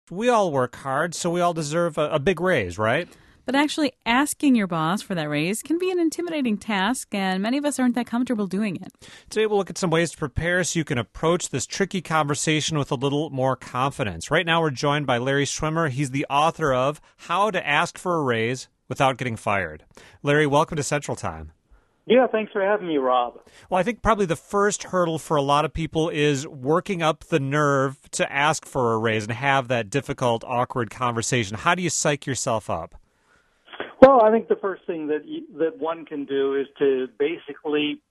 we all work hard, so we all deserve a big raise, right? But actually asking your boss for that raise can be an intimidating task, and many of us aren't that comfortable doing it. Today we'll look at some ways to prepare so you can approach this tricky conversation with a little more confidence. Right now we're joined by Larry Schwimmer. He's the author of How to Ask for a Raise Without Getting Fired. Larry, welcome to Central Time. Yeah, thanks for having me, Rob. Well, I think probably the first hurdle for a lot of people is working up the nerve to ask for a raise and have that difficult, awkward conversation. How do you psych yourself up? Well, I think the first thing that one can do is to basically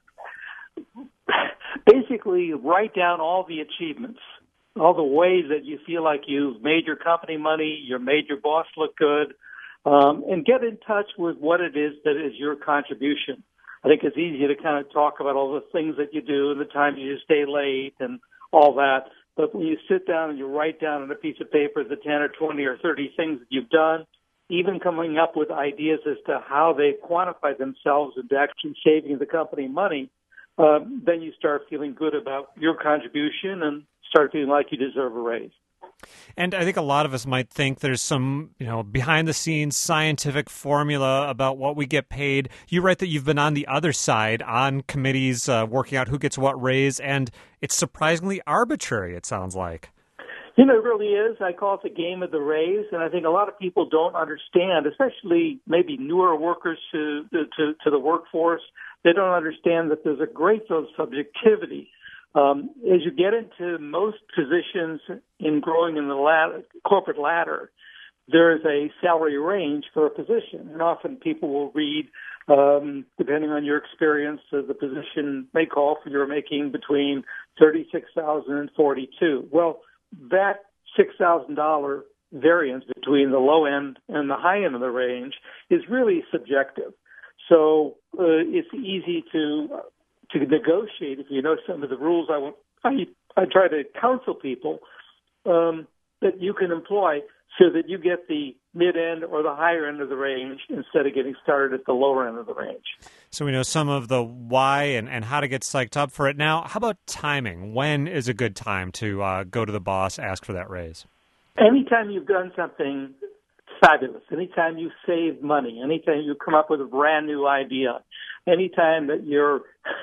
write down all the achievements, all the ways that you feel like you've made your company money, you made your boss look good, and get in touch with what it is that is your contribution. I think it's easy to kind of talk about all the things that you do and the times you stay late and all that. But when you sit down and you write down on a piece of paper the 10 or 20 or 30 things that you've done, even coming up with ideas as to how they quantify themselves into actually saving the company money, then you start feeling good about your contribution and start feeling like you deserve a raise. And I think a lot of us might think there's some, behind-the-scenes scientific formula about what we get paid. You write that you've been on the other side on committees working out who gets what raise, and it's surprisingly arbitrary, it sounds like. It really is. I call it the game of the raise, and I think a lot of people don't understand, especially maybe newer workers to the workforce. They don't understand that there's a great deal of subjectivity. As you get into most positions in growing in the corporate ladder, there is a salary range for a position, and often people will read, depending on your experience, the position may call for you're making between $36,000 and $42,000. Well, that $6,000 variance between the low end and the high end of the range is really subjective. So it's easy to negotiate if you know some of the rules. I try to counsel people that you can employ so that you get the mid-end or the higher end of the range instead of getting started at the lower end of the range. So we know some of the why and how to get psyched up for it. Now, how about timing? When is a good time to go to the boss, ask for that raise? Anytime you've done something fabulous, anytime you save money, anytime you come up with a brand new idea, anytime that your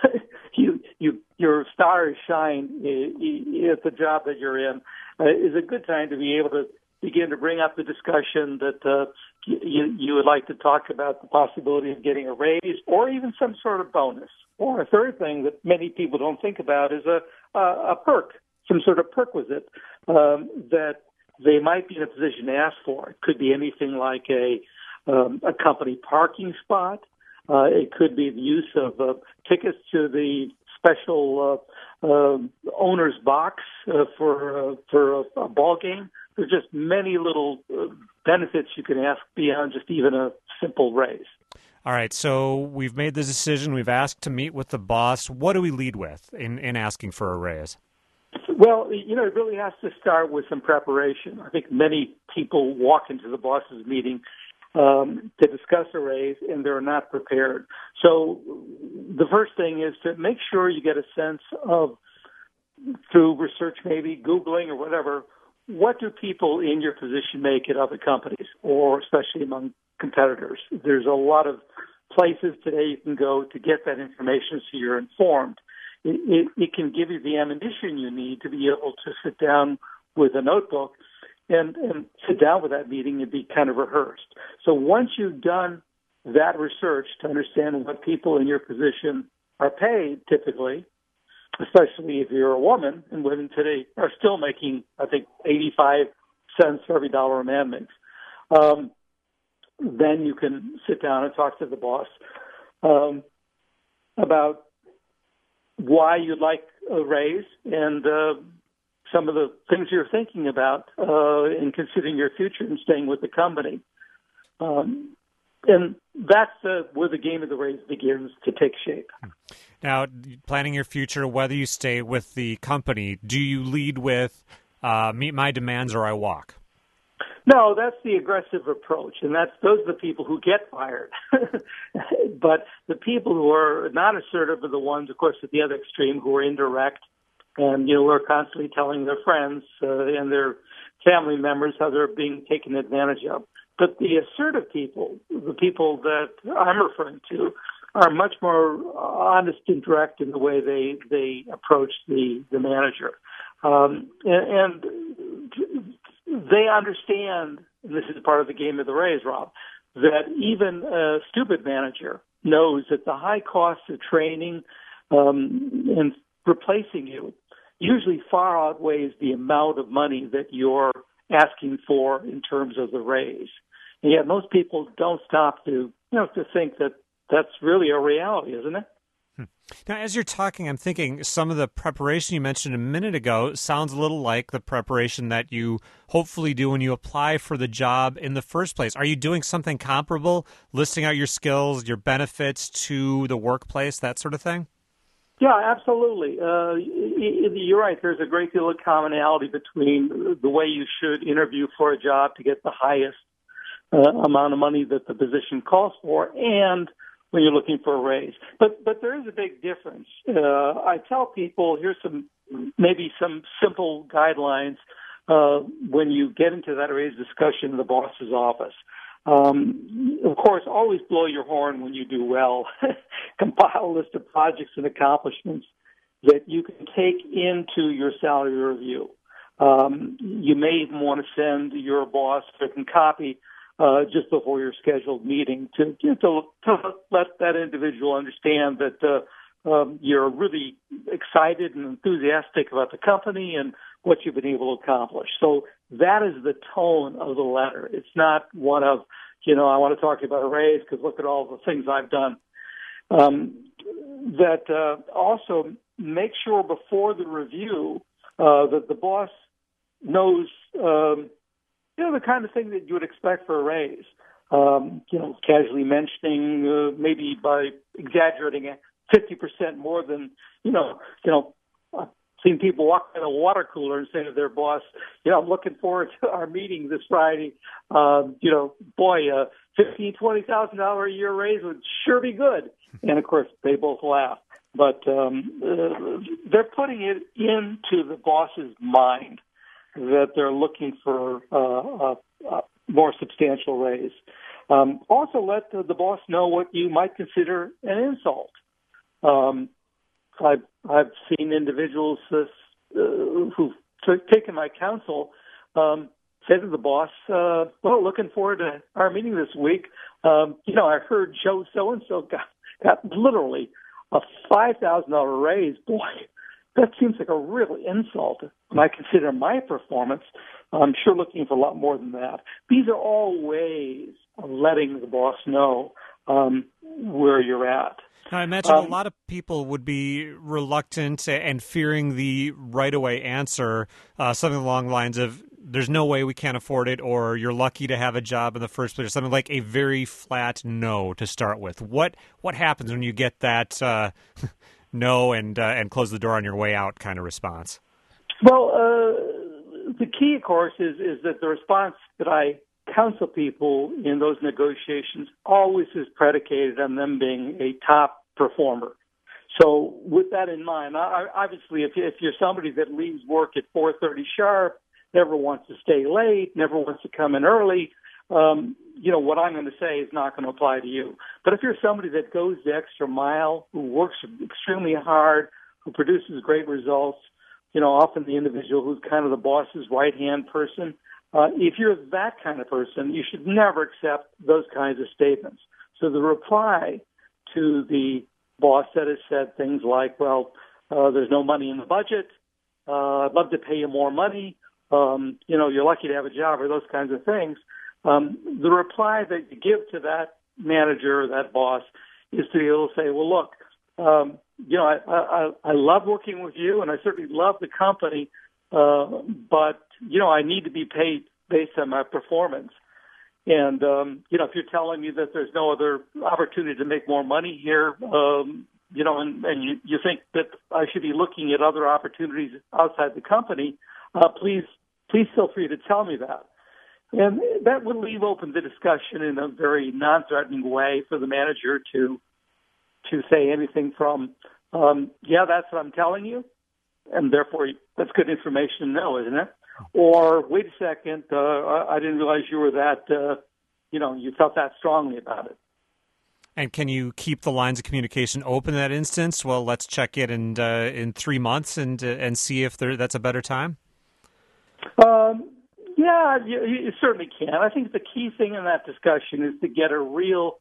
stars shine at the job that you're in, is a good time to be able to begin to bring up the discussion that you would like to talk about the possibility of getting a raise or even some sort of bonus. Or a third thing that many people don't think about is a perk, some sort of perquisite that they might be in a position to ask for. It could be anything like a company parking spot. It could be the use of tickets to the special owner's box for a ball game. There's just many little benefits you can ask beyond just even a simple raise. All right, so we've made the decision. We've asked to meet with the boss. What do we lead with in asking for a raise? Well, it really has to start with some preparation. I think many people walk into the boss's meeting to discuss a raise, and they're not prepared. So the first thing is to make sure you get a sense of, through research maybe, Googling or whatever, what do people in your position make at other companies, or especially among competitors? There's a lot of places today you can go to get that information so you're informed. It can give you the ammunition you need to be able to sit down with a notebook and sit down with that meeting and be kind of rehearsed. So once you've done that research to understand what people in your position are paid typically, especially if you're a woman, and women today are still making, I think, 85 cents for every dollar a man makes, then you can sit down and talk to the boss about why you'd like a raise and some of the things you're thinking about in considering your future and staying with the company. And that's where the game of the raise begins to take shape. Now, planning your future, whether you stay with the company, do you lead with meet my demands or I walk? No, that's the aggressive approach, and those are the people who get fired. But the people who are not assertive are the ones, of course, at the other extreme who are indirect and, are constantly telling their friends and their family members, how they're being taken advantage of. But the assertive people, the people that I'm referring to, are much more honest and direct in the way they approach the manager. And they understand, and this is part of the game of the Rays, Rob, that even a stupid manager knows that the high cost of training and replacing you usually far outweighs the amount of money that you're asking for in terms of the raise. And yet most people don't stop to think that that's really a reality, isn't it? Now, as you're talking, I'm thinking some of the preparation you mentioned a minute ago sounds a little like the preparation that you hopefully do when you apply for the job in the first place. Are you doing something comparable, listing out your skills, your benefits to the workplace, that sort of thing? Yeah, absolutely. You're right. There's a great deal of commonality between the way you should interview for a job to get the highest amount of money that the position calls for and when you're looking for a raise. But there is a big difference. I tell people, here's some simple guidelines when you get into that raise discussion in the boss's office. Of course, always blow your horn when you do well. Compile a list of projects and accomplishments that you can take into your salary review. You may even want to send your boss a written copy just before your scheduled meeting to let that individual understand that you're really excited and enthusiastic about the company and what you've been able to accomplish. So that is the tone of the letter. It's not one of, I want to talk to you about a raise because look at all the things I've done. Also make sure before the review that the boss knows the kind of thing that you would expect for a raise. Casually mentioning, maybe by exaggerating it, 50% more than, I've seen people walk in a water cooler and say to their boss, I'm looking forward to our meeting this Friday. $15,000, $20,000 a year raise would sure be good. And of course, they both laugh. But they're putting it into the boss's mind that they're looking for a more substantial raise. Also, let the boss know what you might consider an insult. I've seen individuals who've taken my counsel say to the boss, looking forward to our meeting this week. I heard Joe so-and-so got literally a $5,000 raise. Boy, that seems like a real insult. When I consider my performance, I'm sure looking for a lot more than that. These are all ways of letting the boss know where you're at. Now, I imagine a lot of people would be reluctant and fearing the right-away answer, something along the lines of, there's no way we can't afford it, or you're lucky to have a job in the first place, or something like a very flat no to start with. What happens when you get that no and close the door on your way out kind of response? Well, the key, of course, is that the response that I counsel people in those negotiations always is predicated on them being a top performer. So with that in mind, obviously, if you're somebody that leaves work at 4:30 sharp, never wants to stay late, never wants to come in early, what I'm going to say is not going to apply to you. But if you're somebody that goes the extra mile, who works extremely hard, who produces great results, often the individual who's kind of the boss's right-hand person, if you're that kind of person, you should never accept those kinds of statements. So the reply to the boss that has said things like, there's no money in the budget, I'd love to pay you more money, you're lucky to have a job, or those kinds of things, the reply that you give to that manager or that boss is to be able to say, well, look, I love working with you, and I certainly love the company, but, I need to be paid based on my performance. And, if you're telling me that there's no other opportunity to make more money here, and you think that I should be looking at other opportunities outside the company, please feel free to tell me that. And that would leave open the discussion in a very non-threatening way for the manager to say anything from, that's what I'm telling you, and therefore that's good information to know, isn't it? or wait a second, I didn't realize you were that, you felt that strongly about it. And can you keep the lines of communication open in that instance? Well, let's check it in 3 months and see if that's a better time. Yeah, you certainly can. I think the key thing in that discussion is to get a real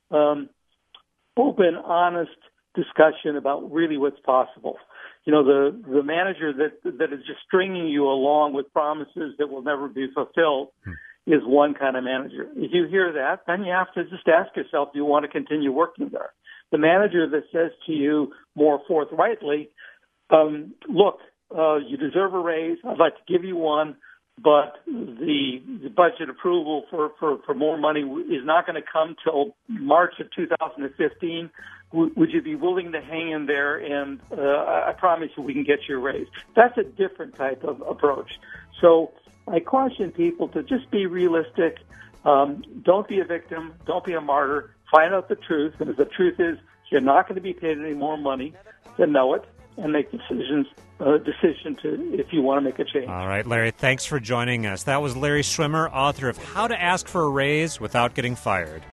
open, honest discussion about really what's possible. The manager that is just stringing you along with promises that will never be fulfilled is one kind of manager. If you hear that, then you have to just ask yourself, do you want to continue working there? The manager that says to you more forthrightly, look, you deserve a raise. I'd like to give you one, but the budget approval for more money is not going to come till March of 2015. Would you be willing to hang in there? And I promise you we can get you a raise. That's a different type of approach. So I caution people to just be realistic. Don't be a victim. Don't be a martyr. Find out the truth. And if the truth is you're not going to be paid any more money, then know it and make decision to if you want to make a change. All right, Larry, thanks for joining us. That was Larry Schwimmer, author of How to Ask for a Raise Without Getting Fired.